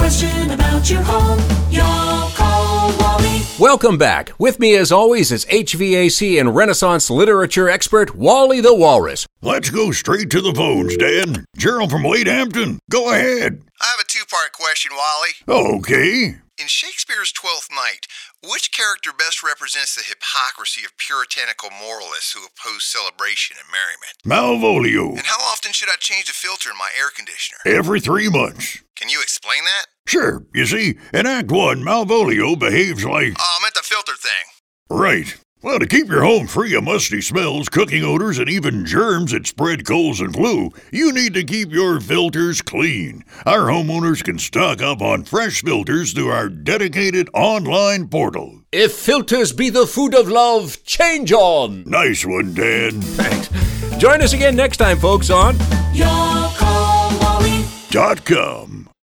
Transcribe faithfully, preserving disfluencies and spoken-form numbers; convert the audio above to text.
question about your home, you'll call Wally. Welcome back. With me as always is H V A C and Renaissance literature expert Wally the Walrus. Let's go straight to the phones, Dan. Gerald from Wade Hampton, go ahead. I have a two-part question, Wally. Okay. In Shakespeare's Twelfth Night, which character best represents the hypocrisy of puritanical moralists who oppose celebration and merriment? Malvolio. And how often should I change the filter in my air conditioner? Every three months. Can you explain that? Sure. You see, in Act One, Malvolio behaves like... Oh, I meant the filter thing. Right. Well, to keep your home free of musty smells, cooking odors, and even germs that spread colds and flu, you need to keep your filters clean. Our homeowners can stock up on fresh filters through our dedicated online portal. If filters be the food of love, change on. Nice one, Dan. Thanks. Join us again next time, folks, on You'll call Wally. Dot com.